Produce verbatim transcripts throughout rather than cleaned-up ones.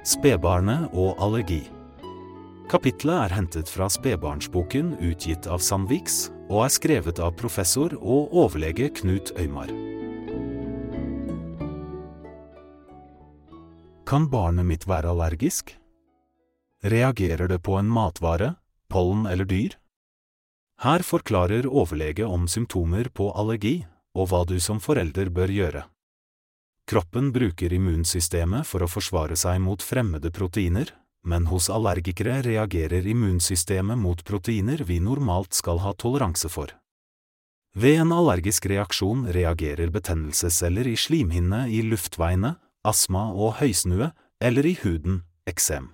Spedbarnet og allergi. Kapitlet er hentet fra Spedbarnsboken utgitt av Sandviks, og er skrevet av professor og overlege Knut Øymar. Kan barnet mitt være allergisk? Reagerer det på en matvare, pollen eller dyr? Her forklarer overlege om symptomer på allergi, og hva du som forelder bør gjøre. Kroppen bruker immunsystemet for å forsvare seg mot fremmede proteiner, men hos allergikere reagerer immunsystemet mot proteiner vi normalt skal ha toleranse for. Ved en allergisk reaksjon reagerer betennelsesceller i slimhinnene i luftveiene, astma og høysnue, eller i huden, eksem.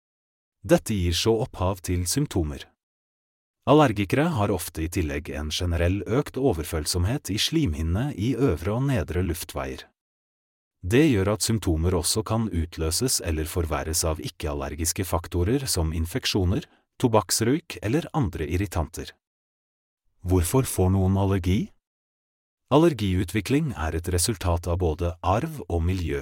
Dette gir så opphav til symptomer. Allergikere har ofte i tillegg en generell økt overfølsomhet i slimhinnene i øvre og nedre luftveier. Det gjør at symptomer også kan utløses eller forverres av ikke-allergiske faktorer som infeksjoner, tobakksrøyk eller andre irritanter. Hvorfor får noen allergi? Allergiutvikling er et resultat av både arv og miljø.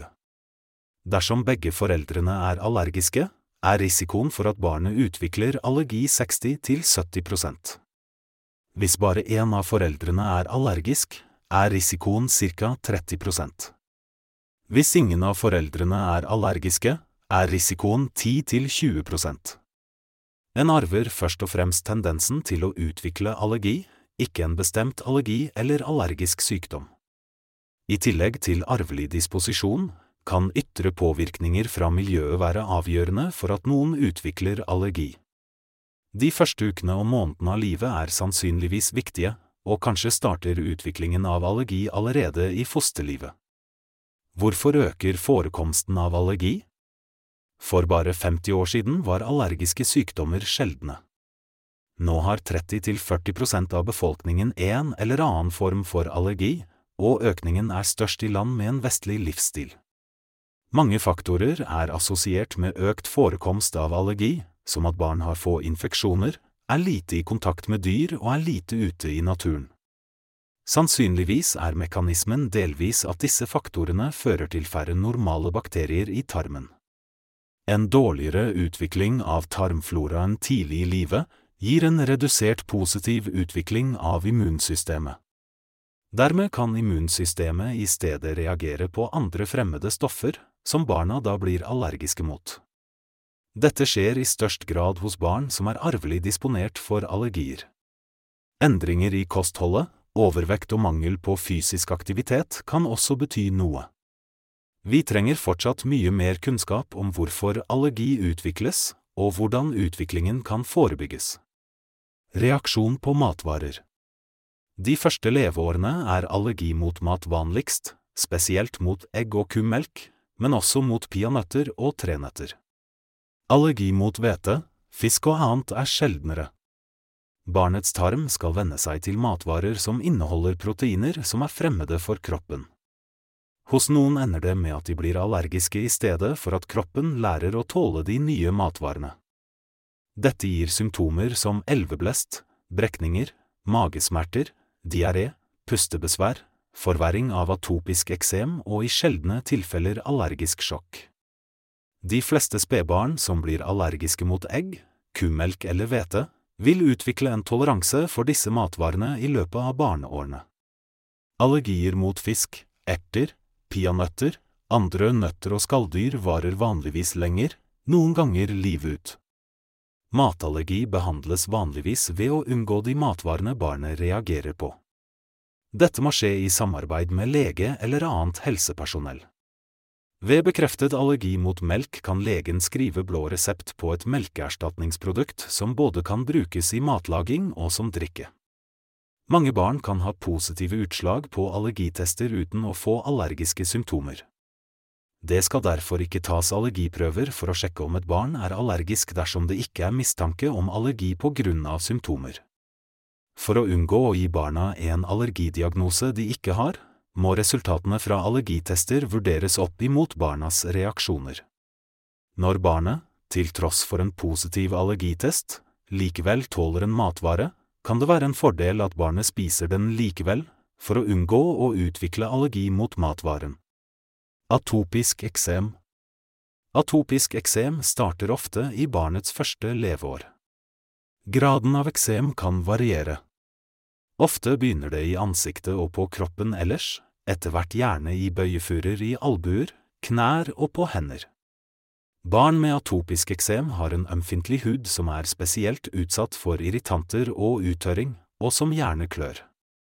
Dersom begge foreldrene er allergiske, er risikoen for at barnet utvikler allergi seksti til sytti prosent. Hvis bare en av foreldrene er allergisk, er risikoen ca. tretti prosent. Hvis ingen av foreldrene er allergiske, er risikoen ti til tjue prosent. En arver først og fremst tendensen til å utvikle allergi, ikke en bestemt allergi eller allergisk sykdom. I tillegg til arvelig disposisjon, kan ytre påvirkninger fra miljøet være avgjørende for at noen utvikler allergi. De første ukene og månedene av livet er sannsynligvis viktige, og kanskje starter utviklingen av allergi allerede i fosterlivet. Hvorfor øker forekomsten av allergi? For bare femti år siden var allergiske sykdommer sjeldne. Nå har tretti til førti prosent av befolkningen en eller annen form for allergi, og økningen er størst i land med en vestlig livsstil. Mange faktorer er assosiert med økt forekomst av allergi, som at barn har få infeksjoner, er lite i kontakt med dyr og er lite ute i naturen. Sannsynligvis er mekanismen delvis at disse faktorene fører til færre normale bakterier i tarmen. En dårligere utvikling av tarmfloraen tidlig i livet gir en redusert positiv utvikling av immunsystemet. Dermed kan immunsystemet i stedet reagere på andre fremmede stoffer, som barna da blir allergiske mot. Dette skjer i størst grad hos barn som er arvelig disponert for allergier. Endringer i kostholdet, overvekt og mangel på fysisk aktivitet kan også bety noe. Vi trenger fortsatt mye mer kunnskap om hvorfor allergi utvikles, og hvordan utviklingen kan forebygges. Reaksjon på matvarer. De første leveårene er allergi mot mat vanligst, spesielt mot egg og kummelk, men også mot peanøtter og trenøtter. Allergi mot hvete, fisk og annet er sjeldnere. Barnets tarm skal venne seg til matvarer som inneholder proteiner som er fremmede for kroppen. Hos noen ender det med at de blir allergiske i stedet for at kroppen lærer å tåle de nye matvarene. Dette gir symptomer som elveblest, brekninger, magesmerter, diaré, pustebesvær, forverring av atopisk eksem og i sjeldne tilfeller allergisk sjokk. De fleste spedbarn som blir allergiske mot egg, kummelk eller hvete, vil utvikle en toleranse for disse matvarene i løpet av barneårene. Allergier mot fisk, erter, peanøtter, andre nøtter og skalldyr varer vanligvis lenger, noen ganger livet ut. Matallergi behandles vanligvis ved å unngå de matvarene barnet reagerer på. Dette må skje i samarbeid med lege eller annet helsepersonell. Ved bekreftet allergi mot melk kan legen skrive blå resept på et melkeerstatningsprodukt som både kan brukes i matlaging og som drikke. Mange barn kan ha positive utslag på allergitester uten å få allergiske symptomer. Det skal derfor ikke tas allergiprøver for å sjekke om et barn er allergisk dersom det ikke er mistanke om allergi på grunn av symptomer. For å unngå å gi barna en allergidiagnose de ikke har, må resultatene fra allergitester vurderes opp imot barnas reaksjoner. Når barnet, til tross for en positiv allergitest, likevel tåler en matvare, kan det være en fordel at barnet spiser den likevel, for å unngå å utvikle allergi mot matvaren. Atopisk eksem. Atopisk eksem starter ofte i barnets første leveår. Graden av eksem kan variere. Ofte begynner det i ansiktet og på kroppen ellers, etter hvert gjerne i bøyefurer i albuer, knær og på hender. Barn med atopisk eksem har en ømfintlig hud som er spesielt utsatt for irritanter og uttørring, og som gjerne klør.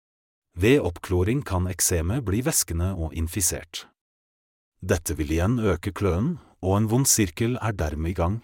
Ved oppkloring kan eksemet bli væskende og infisert. Dette vil igjen øke kløen, og en vond sirkel er dermed i gang.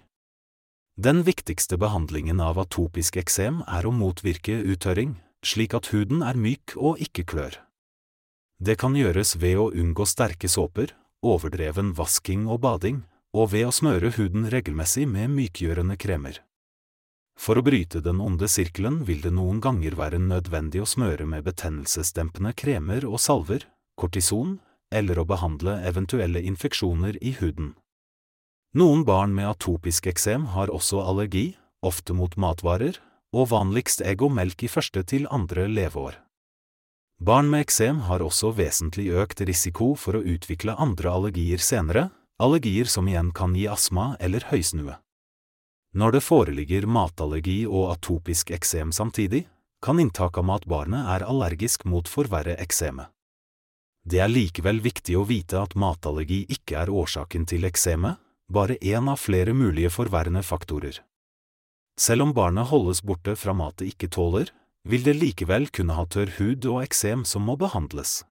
Den viktigste behandlingen av atopisk eksem er å motvirke uttørring, slik at huden er myk og ikke klør. Det kan gjøres ved å unngå sterke såper, overdreven vasking og bading, og ved å smøre huden regelmessig med mykgjørende kremer. For å bryte den onde sirkelen vil det noen ganger være nødvendig å smøre med betennelsesdempende kremer og salver, kortison, eller å behandle eventuelle infeksjoner i huden. Noen barn med atopisk eksem har også allergi, ofte mot matvarer, og vanligst egg og melk i første til andre leveår. Barn med eksem har også vesentlig økt risiko for å utvikle andre allergier senere, allergier som igjen kan gi astma eller høysnue. Når det foreligger matallergi og atopisk eksem samtidig, kan inntak av mat barnet er allergisk mot forverre eksemet. Det er likevel viktig å vite at matallergi ikke er årsaken til eksemet, bare en av flere mulige forverrende faktorer. Selv om barnet holdes borte fra mat det ikke tåler, vil det likevel kunne ha tørr hud og eksem som må behandles.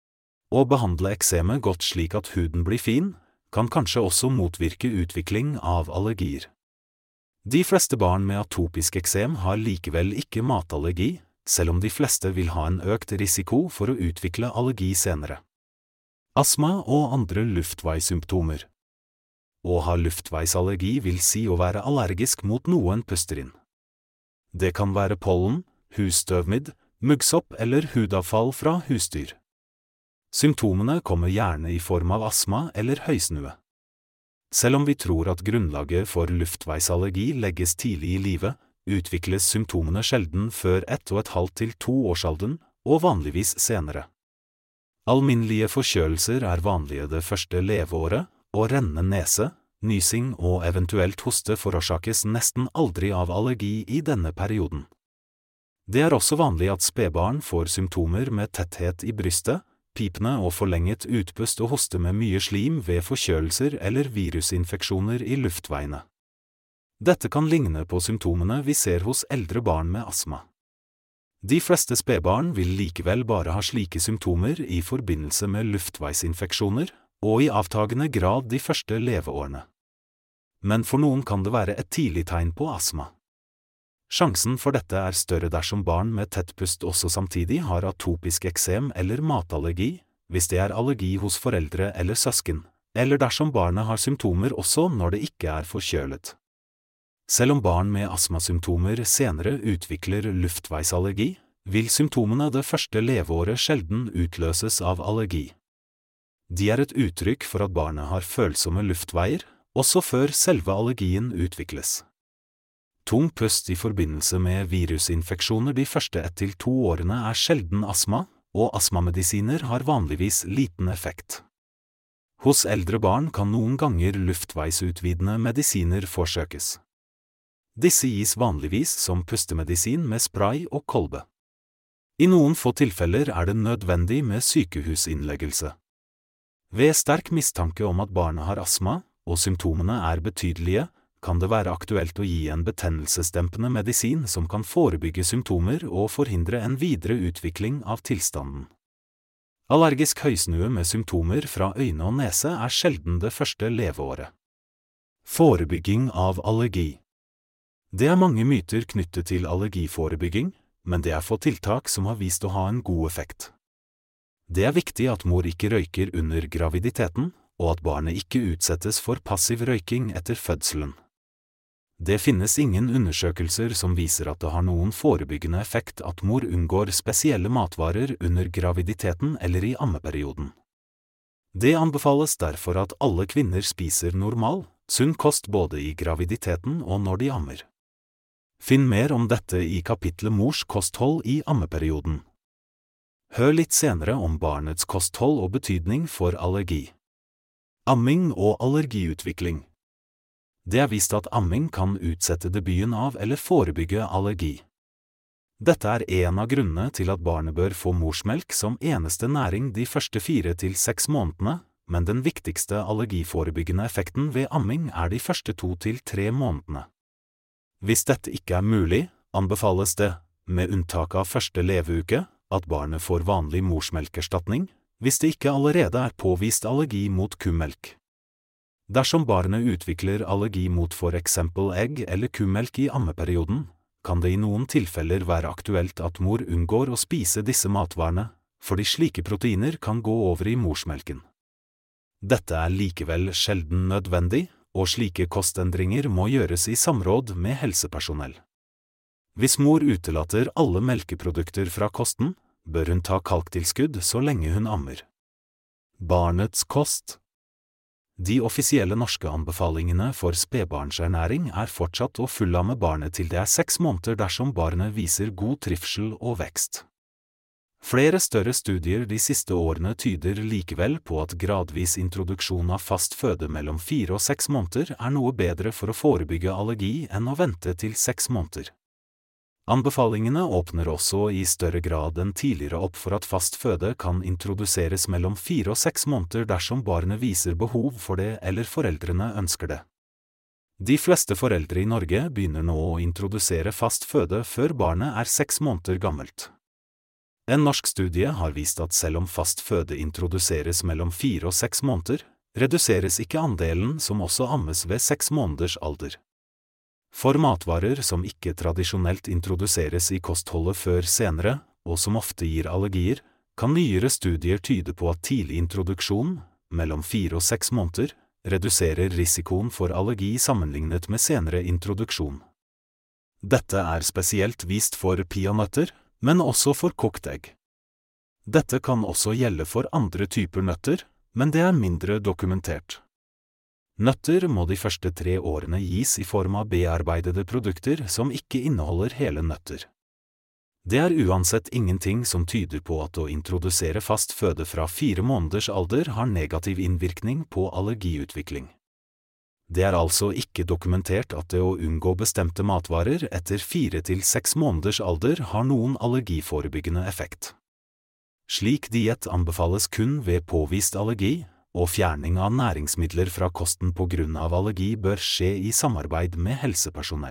Å behandle eksemet godt slik at huden blir fin, kan kanskje også motvirke utvikling av allergier. De fleste barn med atopisk eksem har likevel ikke matallergi, selv om de fleste vil ha en økt risiko for å utvikle allergi senere. Astma og andre luftveissymptomer. Å ha luftveisallergi vil si å være allergisk mot noe en puster inn. Det kan være pollen, husstøvmidd, muggsopp eller hudavfall fra husdyr. Symptomene kommer gjerne i form av astma eller høysnue. Selv om vi tror at grunnlaget for luftveisallergi legges tidlig i livet, utvikles symptomene sjelden før ett og et halvt til to årsalderen, og vanligvis senere. Alminnelige forkjølelser er vanlige det første leveåret, og rennende nese, nysing og eventuelt hoste forårsakes nesten aldri av allergi i denne perioden. Det er også vanlig at spedbarn får symptomer med tetthet i brystet, pipende og forlenget utpust og hoste med mye slim ved forkjølelser eller virusinfeksjoner i luftveiene. Dette kan ligne på symptomene vi ser hos eldre barn med astma. De fleste spedbarn vil likevel bare ha slike symptomer i forbindelse med luftveisinfeksjoner, og i avtagende grad de første leveårene. Men for noen kan det være et tidlig tegn på astma. Sjansen for dette er større dersom barn med tettpust også samtidig har atopisk eksem eller matallergi, hvis det er allergi hos foreldre eller søsken, eller dersom barnet har symptomer også når det ikke er forkjølet. Selv om barn med astmasymptomer senere utvikler luftveisallergi, vil symptomene det første leveåret sjelden utløses av allergi. De er et uttrykk for at barnet har følsomme luftveier, også før selve allergien utvikles. Tung pust i forbindelse med virusinfeksjoner de første ett til to årene er sjelden astma, og astmamedisiner har vanligvis liten effekt. Hos eldre barn kan noen ganger luftveisutvidende medisiner forsøkes. Disse gis vanligvis som pustemedisin med spray og kolbe. I noen få tilfeller er det nødvendig med sykehusinnleggelse. Ved sterk mistanke om at barnet har astma, og symptomene er betydelige, kan det være aktuelt å gi en betennelsesdempende medisin som kan forebygge symptomer og forhindre en videre utvikling av tilstanden. Allergisk høysnue med symptomer fra øyne og nese er sjelden det første leveåret. Forebygging av allergi. Det er mange myter knyttet til allergiforebygging, men det er få tiltak som har vist å ha en god effekt. Det er viktig at mor ikke røyker under graviditeten, og at barnet ikke utsettes for passiv røyking etter fødselen. Det finnes ingen undersøkelser som viser at det har noen forebyggende effekt at mor unngår spesielle matvarer under graviditeten eller i ammeperioden. Det anbefales derfor at alle kvinner spiser normal, sunn kost både i graviditeten og når de ammer. Finn mer om dette i kapitlet Mors kosthold i ammeperioden. Hør litt senere om barnets kosthold og betydning for allergi. Amming og allergiutvikling. Det er vist at amming kan utsette debuten av eller forebygge allergi. Dette er en av grunnene til at barnet bør få morsmelk som eneste næring de første fire til seks månedene, men den viktigste allergiforebyggende effekten ved amming er de første to til tre månedene. Hvis dette ikke er mulig, anbefales det, med unntak av første leveuke, at barnet får vanlig morsmelkerstatning, hvis det ikke allerede er påvist allergi mot kumelk. Dersom barnet utvikler allergi mot for eksempel egg eller kumelk i ammeperioden, kan det i noen tilfeller være aktuelt at mor unngår å spise disse matvarene, fordi slike proteiner kan gå over i morsmelken. Dette er likevel sjelden nødvendig, og slike kostendringer må gjøres i samråd med helsepersonell. Hvis mor utelater alle melkeprodukter fra kosten, bør hun ta kalktilskudd så lenge hun ammer. Barnets kost. De offisielle norske anbefalingene for spedbarnsernæring er fortsatt å fullamme barnet til det er seks måneder dersom barnet viser god trivsel og vekst. Flere større studier de siste årene tyder likevel på at gradvis introduksjon av fast føde mellom fire og seks måneder er noe bedre for å forebygge allergi enn å vente til seks måneder. Anbefalingene åpner også i større grad enn tidligere opp for at fast føde kan introduseres mellom fire og seks måneder dersom barnet viser behov for det eller foreldrene ønsker det. De fleste foreldre i Norge begynner nå å introdusere fast føde før barnet er seks måneder gammelt. En norsk studie har vist at selv om fast føde introduseres mellom fire og seks måneder, reduseres ikke andelen som også ammes ved seks måneders alder. For matvarer som ikke tradisjonelt introduseres i kostholdet før senere, og som ofte gir allergier, kan nyere studier tyde på at tidlig introduksjon, mellom fire og seks måneder, reduserer risikoen for allergi sammenlignet med senere introduksjon. Dette er spesielt vist for peanøtter, men også for kokt egg. Dette kan også gjelde for andre typer nøtter, men det er mindre dokumentert. Nøtter må de første tre årene gis i form av bearbeidede produkter som ikke inneholder hele nøtter. Det er uansett ingenting som tyder på at å introdusere fast føde fra fire måneders alder har negativ innvirkning på allergiutvikling. Det er altså ikke dokumentert at det å unngå bestemte matvarer etter fire til seks måneders alder har noen allergiforebyggende effekt. Slik diett anbefales kun ved påvist allergi, og fjerning av næringsmidler fra kosten på grunn av allergi bør skje i samarbeid med helsepersonell.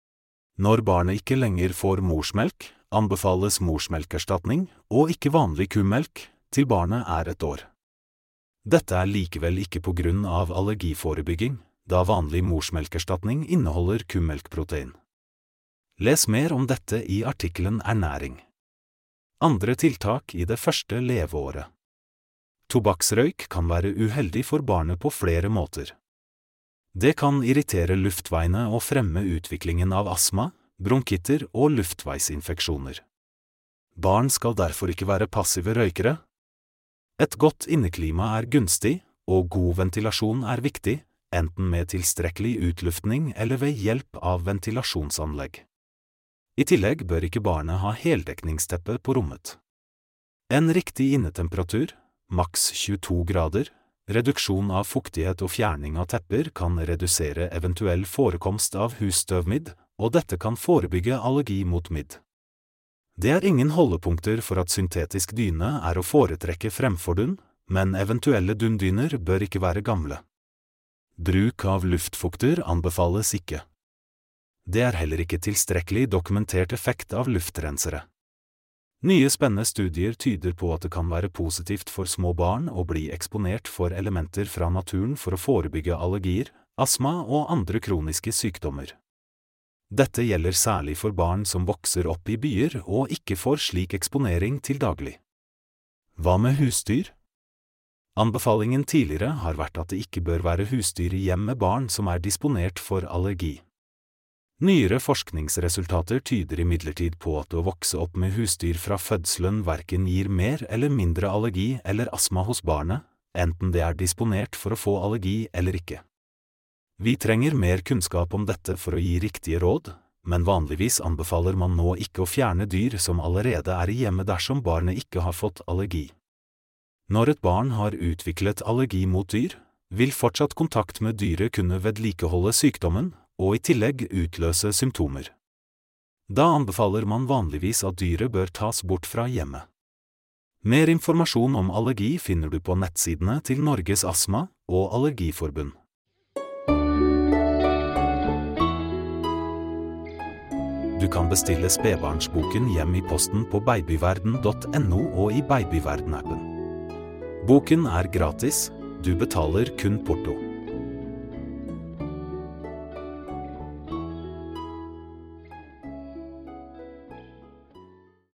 Når barnet ikke lenger får morsmelk, anbefales morsmelkerstatning og ikke vanlig kumelk til barnet er et år. Dette er likevel ikke på grunn av allergiforebygging, da vanlig morsmelkerstatning inneholder kumelkprotein. Les mer om dette i artikkelen Ernæring. Andre tiltak i det første leveåret. Tobakksrøyk kan være uheldig for barnet på flere måter. Det kan irritere luftveiene og fremme utviklingen av astma, bronkitter og luftveisinfeksjoner. Barn skal derfor ikke være passive røykere. Et godt inneklima er gunstig, og god ventilasjon er viktig, enten med tilstrekkelig utluftning eller ved hjelp av ventilasjonsanlegg. I tillegg bør ikke barnet ha heldekningsteppe på rommet. En riktig innetemperatur, maks tjueto grader, reduksjon av fuktighet og fjerning av tepper kan redusere eventuell forekomst av husstøvmidd, og dette kan forebygge allergi mot midd. Det er ingen holdepunkter for at syntetisk dyne er å foretrekke fremfor dun, men eventuelle dunndyner bør ikke være gamle. Bruk av luftfukter anbefales ikke. Det er heller ikke tilstrekkelig dokumentert effekt av luftrensere. Nye spennende studier tyder på at det kan være positivt for små barn å bli eksponert for elementer fra naturen for å forebygge allergier, astma og andre kroniske sykdommer. Dette gjelder særlig for barn som vokser opp i byer og ikke får slik eksponering til daglig. Hva med husdyr? Anbefalingen tidligere har vært at det ikke bør være husdyr i hjem med barn som er disponert for allergi. Nyere forskningsresultater tyder imidlertid på at å vokse opp med husdyr fra fødselen hverken gir mer eller mindre allergi eller astma hos barnet, enten det er disponert for å få allergi eller ikke. Vi trenger mer kunnskap om dette for å gi riktige råd, men vanligvis anbefaler man nå ikke å fjerne dyr som allerede er i hjemmet dersom barnet ikke har fått allergi. Når et barn har utviklet allergi mot dyr, vil fortsatt kontakt med dyret kunne vedlikeholde sykdommen, og i tillegg utløse symptomer. Da anbefaler man vanligvis at dyret bør tas bort fra hjemmet. Mer informasjon om allergi finner du på nettsidene til Norges Astma- og Allergiforbund. Du kan bestille spedbarnsboken hjem i posten på babyverden punktum no og i Babyverden-appen. Boken er gratis, du betaler kun porto.